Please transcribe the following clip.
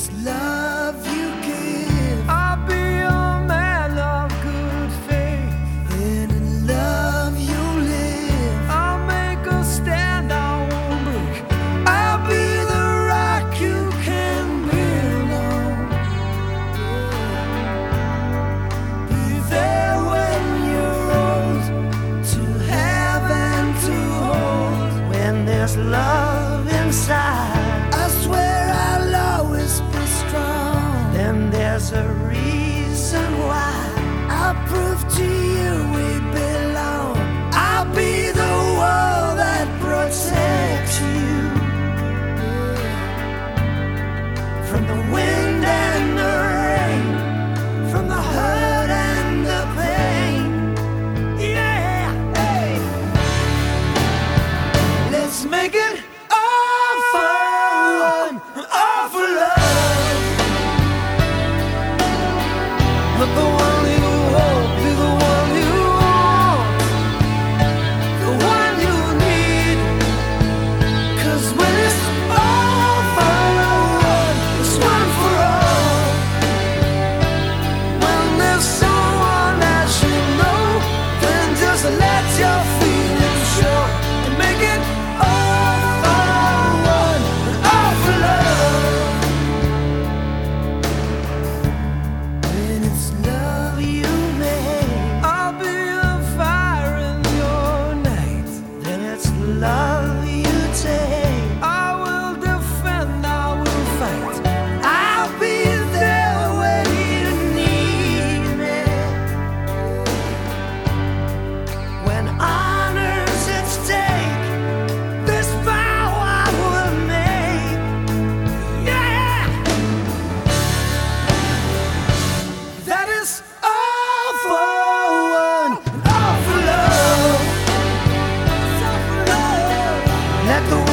it's love you give, I'll be a man of good faith. then in love you live. I'll make a stand, I won't break. I'll be the rock you can build on. Be there when you're old, to have and to hold. When there's love inside, I swear I'll always be strong. then there's a reason why. I'll prove to you we belong. I'll be the wall that protects you from the wind and the rain, from the hurt and the pain. Yeah, hey. Let's make it all for one, all for love. Let the one you hold be the one you want, the one you need. 'Cause when it's all for one, it's one for all. When there's someone that you know, Then just let your feelings show and make it all for one and all for love. When it's love you make, I'll be a fire in your night. then it's love you take. I will defend, I will fight. I'll be there when you need me. When honor's at stake, this vow I will make. Yeah, that is all for one, all for love. Let the